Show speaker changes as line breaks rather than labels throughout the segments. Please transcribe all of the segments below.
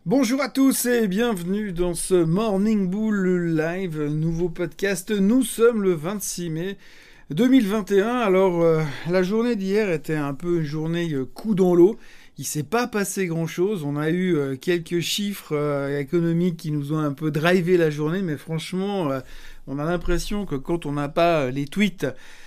Bonjour à tous et bienvenue dans ce Morning Bull Live, nouveau podcast. Nous sommes le 26 mai 2021. Alors, la journée d'hier était un peu une journée coup dans l'eau. Il s'est pas passé grand-chose. On a eu quelques chiffres économiques qui nous ont un peu drivé la journée, mais franchement, on a l'impression que quand on n'a pas les tweets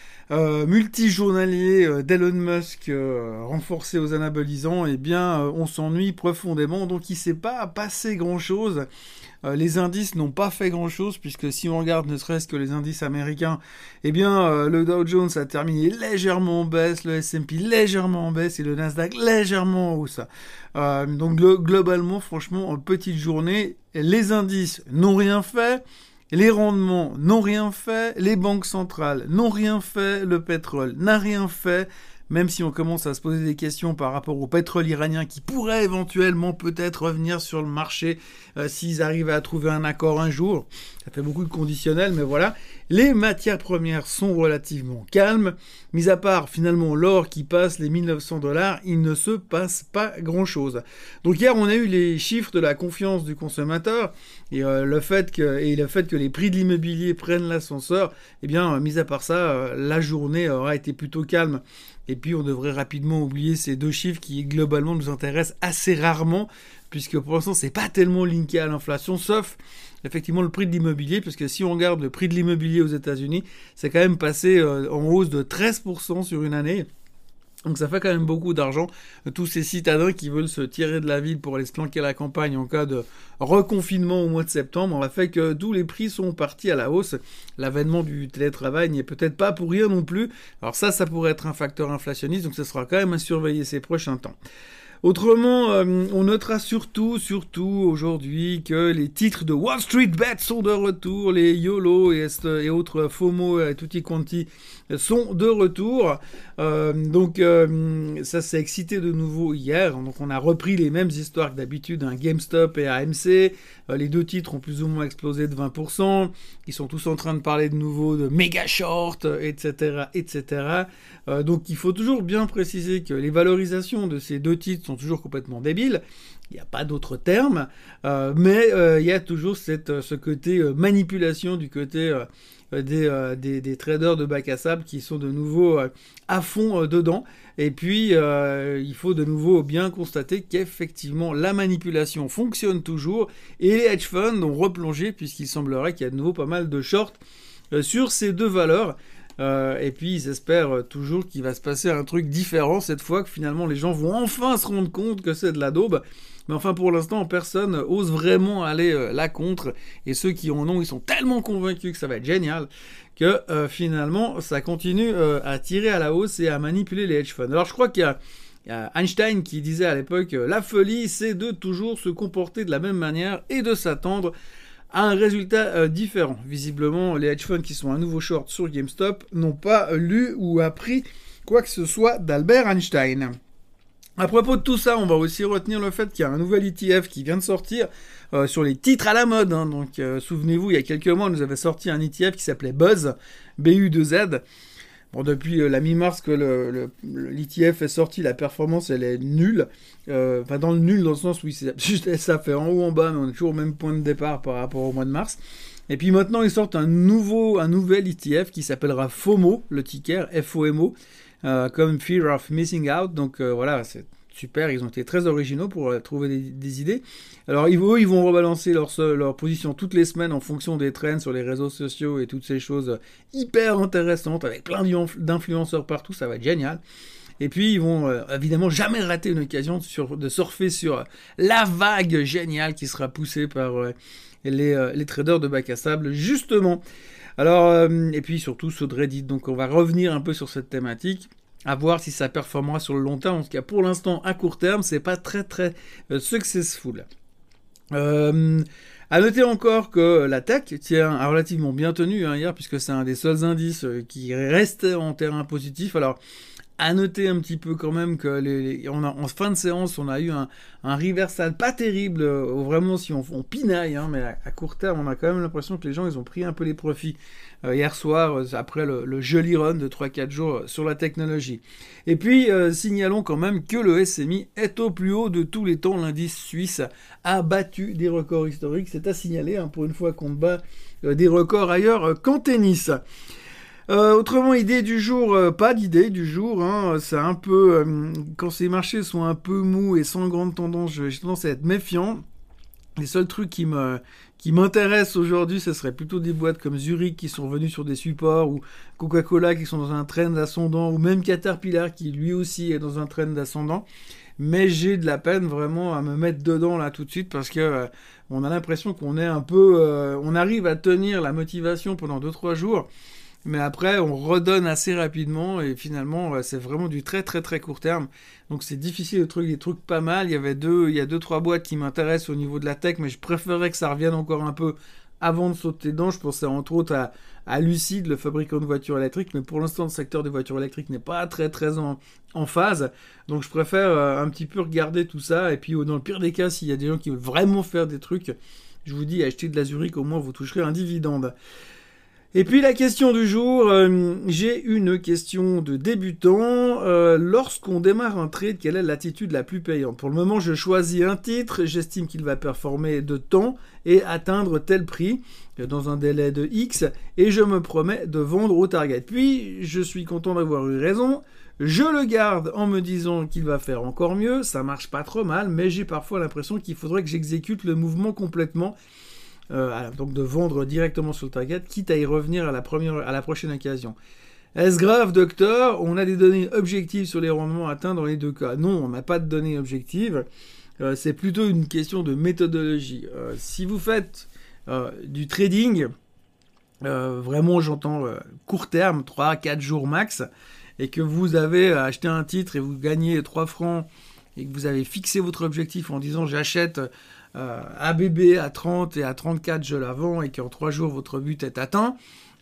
multijournalier d'Elon Musk renforcé aux anabolisants, eh bien, on s'ennuie profondément. Donc, il s'est pas passé grand-chose. Les indices n'ont pas fait grand-chose, puisque si on regarde ne serait-ce que les indices américains, eh bien, le Dow Jones a terminé légèrement en baisse, le S&P légèrement en baisse et le Nasdaq légèrement en hausse. Donc, globalement, franchement, en petite journée, les indices n'ont rien fait. Les rendements n'ont rien fait, les banques centrales n'ont rien fait, le pétrole n'a rien fait, même si on commence à se poser des questions par rapport au pétrole iranien qui pourrait éventuellement peut-être revenir sur le marché s'ils arrivent à trouver un accord un jour. Ça fait beaucoup de conditionnels, mais voilà. Les matières premières sont relativement calmes. Mis à part finalement l'or qui passe les $1 900, il ne se passe pas grand-chose. Donc hier, on a eu les chiffres de la confiance du consommateur et le fait que les prix de l'immobilier prennent l'ascenseur. Eh bien, mis à part ça, la journée aura été plutôt calme. Et puis, on devrait rapidement oublier ces deux chiffres qui, globalement, nous intéressent assez rarement, puisque pour l'instant, c'est pas tellement linké à l'inflation, sauf effectivement le prix de l'immobilier, parce que si on regarde le prix de l'immobilier aux États-Unis, c'est quand même passé en hausse de 13% sur une année. Donc ça fait quand même beaucoup d'argent. Tous ces citadins qui veulent se tirer de la ville pour aller se planquer à la campagne en cas de reconfinement au mois de septembre, on a fait que tous les prix sont partis à la hausse. L'avènement du télétravail n'y est peut-être pas pour rien non plus. Alors ça pourrait être un facteur inflationniste, donc ça sera quand même à surveiller ces prochains temps. Autrement, on notera surtout aujourd'hui que les titres de Wall Street Bet sont de retour, les YOLO et autres FOMO et tutti quanti sont de retour. Donc ça s'est excité de nouveau hier. Donc on a repris les mêmes histoires que d'habitude, GameStop et AMC. Les deux titres ont plus ou moins explosé de 20%. Ils sont tous en train de parler de nouveau de méga short, etc., etc. Donc il faut toujours bien préciser que les valorisations de ces deux titres sont toujours complètement débiles. Il n'y a pas d'autre terme, mais il y a toujours ce côté manipulation du côté des traders de bac à sable qui sont de nouveau à fond dedans. Et puis, il faut de nouveau bien constater qu'effectivement, la manipulation fonctionne toujours et les hedge funds ont replongé puisqu'il semblerait qu'il y a de nouveau pas mal de shorts sur ces deux valeurs. Et puis ils espèrent toujours qu'il va se passer un truc différent cette fois, que finalement les gens vont enfin se rendre compte que c'est de la daube. Mais enfin pour l'instant personne ose vraiment aller la contre, et ceux qui en ont, ils sont tellement convaincus que ça va être génial que finalement ça continue à tirer à la hausse et à manipuler les hedge funds. Alors je crois qu'il y a Einstein qui disait à l'époque la folie c'est de toujours se comporter de la même manière et de s'attendre à un résultat différent. Visiblement, les hedge funds qui sont à nouveau short sur GameStop n'ont pas lu ou appris quoi que ce soit d'Albert Einstein. À propos de tout ça, on va aussi retenir le fait qu'il y a un nouvel ETF qui vient de sortir sur les titres à la mode. Donc, souvenez-vous, il y a quelques mois, on nous avait sorti un ETF qui s'appelait Buzz, BU2Z. Bon, depuis la mi-mars que l'ETF est sorti, la performance, elle est nulle. Enfin, dans le nul, dans le sens où ça fait en haut, en bas, mais on est toujours au même point de départ par rapport au mois de mars. Et puis maintenant, ils sortent un nouvel ETF qui s'appellera FOMO, le ticker, FOMO, comme Fear of Missing Out. Donc voilà, c'est super, ils ont été très originaux pour trouver des idées. Alors ils vont rebalancer leur position toutes les semaines en fonction des trends sur les réseaux sociaux et toutes ces choses hyper intéressantes avec plein d'influenceurs partout, ça va être génial. Et puis ils vont évidemment jamais rater une occasion de surfer sur la vague géniale qui sera poussée par les traders de bac à sable justement. Alors et puis surtout ceux de Reddit. Donc on va revenir un peu sur cette thématique, à voir si ça performera sur le long terme. En tout cas, pour l'instant, à court terme, c'est pas très très successful. À noter encore que la tech a relativement bien tenu hier, puisque c'est un des seuls indices qui restait en terrain positif. Alors, À noter un petit peu quand même que en fin de séance, on a eu un reversal pas terrible, vraiment si on pinaille, hein, mais à court terme, on a quand même l'impression que les gens ils ont pris un peu les profits hier soir, après le joli run de 3-4 jours sur la technologie. Et puis, signalons quand même que le SMI est au plus haut de tous les temps. L'indice suisse a battu des records historiques. C'est à signaler, hein, pour une fois qu'on bat des records ailleurs qu'en tennis. Autrement, idée du jour, pas d'idée du jour, hein, c'est un peu, quand ces marchés sont un peu mous et sans grande tendance, j'ai tendance à être méfiant. Les seuls trucs qui m'intéressent aujourd'hui, ce serait plutôt des boîtes comme Zurich qui sont revenus sur des supports, ou Coca-Cola qui sont dans un trend ascendant, ou même Caterpillar qui lui aussi est dans un trend ascendant. Mais j'ai de la peine vraiment à me mettre dedans là tout de suite parce que on a l'impression qu'on est un peu, on arrive à tenir la motivation pendant 2-3 jours. Mais après, on redonne assez rapidement et finalement, c'est vraiment du très très très court terme. Donc c'est difficile de trouver des trucs pas mal. Il y a 2-3 boîtes qui m'intéressent au niveau de la tech, mais je préférerais que ça revienne encore un peu avant de sauter dedans. Je pensais entre autres à Lucid, le fabricant de voitures électriques, mais pour l'instant, le secteur des voitures électriques n'est pas très très en phase. Donc je préfère un petit peu regarder tout ça. Et puis dans le pire des cas, s'il y a des gens qui veulent vraiment faire des trucs, je vous dis, achetez de la Zurich, au moins vous toucherez un dividende. Et puis la question du jour, j'ai une question de débutant. Lorsqu'on démarre un trade, quelle est l'attitude la plus payante? Pour le moment, je choisis un titre, j'estime qu'il va performer de temps et atteindre tel prix dans un délai de X, et je me promets de vendre au target. Puis, je suis content d'avoir eu raison. Je le garde en me disant qu'il va faire encore mieux. Ça marche pas trop mal, mais j'ai parfois l'impression qu'il faudrait que j'exécute le mouvement complètement. Donc de vendre directement sur le target, quitte à y revenir à la prochaine occasion. Est-ce grave, docteur? On a des données objectives sur les rendements atteints dans les deux cas. Non, on n'a pas de données objectives. C'est plutôt une question de méthodologie. Si vous faites du trading, vraiment j'entends court terme, 3-4 jours max, et que vous avez acheté un titre et vous gagnez 3 francs, et que vous avez fixé votre objectif en disant j'achète ABB à 30 et à 34 je la vends, et qu'en 3 jours votre but est atteint,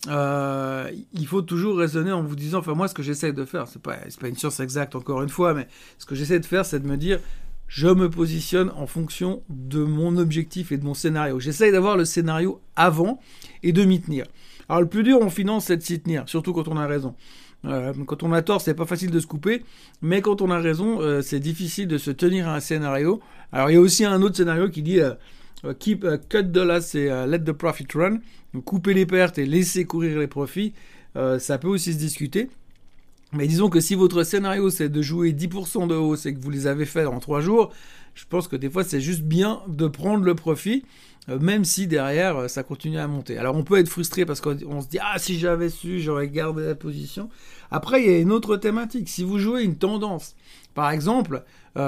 il faut toujours raisonner en vous disant, enfin moi ce que j'essaie de faire, c'est pas une science exacte encore une fois, mais ce que j'essaie de faire c'est de me dire, je me positionne en fonction de mon objectif et de mon scénario. J'essaie d'avoir le scénario avant et de m'y tenir. Alors le plus dur en finance c'est de s'y tenir, surtout quand on a raison. Quand on a tort, c'est pas facile de se couper, mais quand on a raison, c'est difficile de se tenir à un scénario. Alors il y a aussi un autre scénario qui dit keep cut the loss et let the profit run. Donc, couper les pertes et laisser courir les profits, ça peut aussi se discuter. Mais disons que si votre scénario c'est de jouer 10% de hausse et que vous les avez fait en 3 jours, je pense que des fois c'est juste bien de prendre le profit, même si derrière ça continue à monter. Alors on peut être frustré parce qu'on se dit ah si j'avais su j'aurais gardé la position. Après il y a une autre thématique, si vous jouez une tendance, par exemple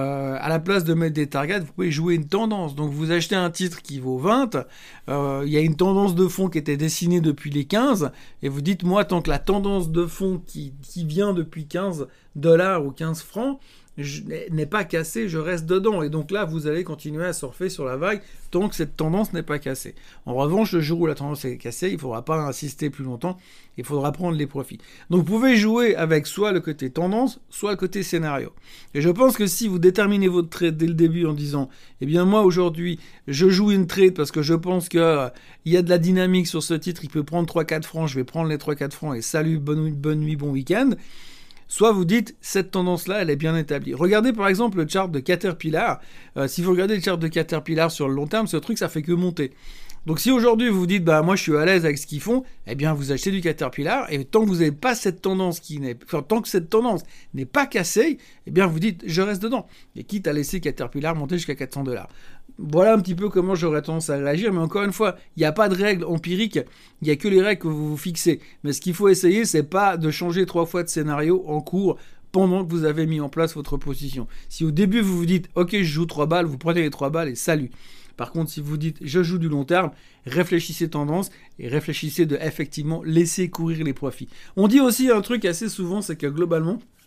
à la place de mettre des targets, vous pouvez jouer une tendance. Donc vous achetez un titre qui vaut 20, il y a une tendance de fond qui était dessinée depuis les 15, et vous dites moi tant que la tendance de fond qui vient depuis 15 $ ou 15 francs n'est pas cassée, je reste dedans. Et donc là, vous allez continuer à surfer sur la vague tant que cette tendance n'est pas cassée. En revanche, le jour où la tendance est cassée, il ne faudra pas insister plus longtemps, il faudra prendre les profits. Donc vous pouvez jouer avec soit le côté tendance, soit le côté scénario. Et je pense que si vous déterminez votre trade dès le début en disant eh bien moi aujourd'hui, je joue une trade parce que je pense qu'il y a de la dynamique sur ce titre, il peut prendre 3-4 francs, je vais prendre les 3-4 francs et salut, bonne nuit, bon week-end. Soit vous dites, cette tendance-là, elle est bien établie. Regardez par exemple le chart de Caterpillar. Si vous regardez le chart de Caterpillar sur le long terme, ce truc, ça fait que monter. Donc si aujourd'hui vous vous dites, bah moi je suis à l'aise avec ce qu'ils font, eh bien vous achetez du Caterpillar, et tant que vous n'avez pas cette tendance tant que cette tendance n'est pas cassée, eh bien vous dites, je reste dedans. Et quitte à laisser Caterpillar monter jusqu'à 400 $. Voilà un petit peu comment j'aurais tendance à réagir, mais encore une fois, il n'y a pas de règles empiriques, il n'y a que les règles que vous vous fixez. Mais ce qu'il faut essayer, c'est pas de changer 3 fois de scénario en cours pendant que vous avez mis en place votre position. Si au début vous vous dites, ok je joue 3 balles, vous prenez les 3 balles et salut. Par contre, si vous dites, je joue du long terme, réfléchissez tendance et réfléchissez de effectivement laisser courir les profits. On dit aussi un truc assez souvent, c'est que globalement,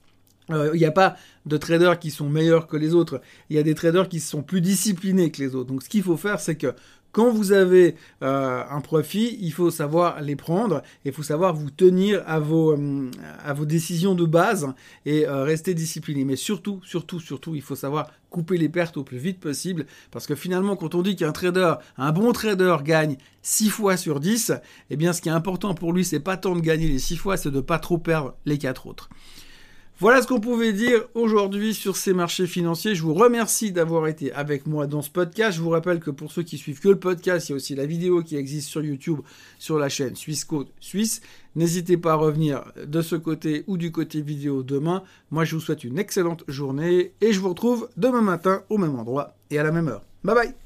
Il n'y a pas de traders qui sont meilleurs que les autres. Il y a des traders qui sont plus disciplinés que les autres. Donc ce qu'il faut faire, c'est que quand vous avez un profit, il faut savoir les prendre et il faut savoir vous tenir à vos décisions de base et rester discipliné. Mais surtout, il faut savoir couper les pertes au plus vite possible parce que finalement, quand on dit qu'un bon trader gagne 6 fois sur 10, eh bien ce qui est important pour lui, c'est pas tant de gagner les 6 fois, c'est de pas trop perdre les 4 autres. Voilà ce qu'on pouvait dire aujourd'hui sur ces marchés financiers. Je vous remercie d'avoir été avec moi dans ce podcast. Je vous rappelle que pour ceux qui suivent que le podcast, il y a aussi la vidéo qui existe sur YouTube, sur la chaîne Swissquote Suisse. N'hésitez pas à revenir de ce côté ou du côté vidéo demain. Moi, je vous souhaite une excellente journée et je vous retrouve demain matin au même endroit et à la même heure. Bye bye!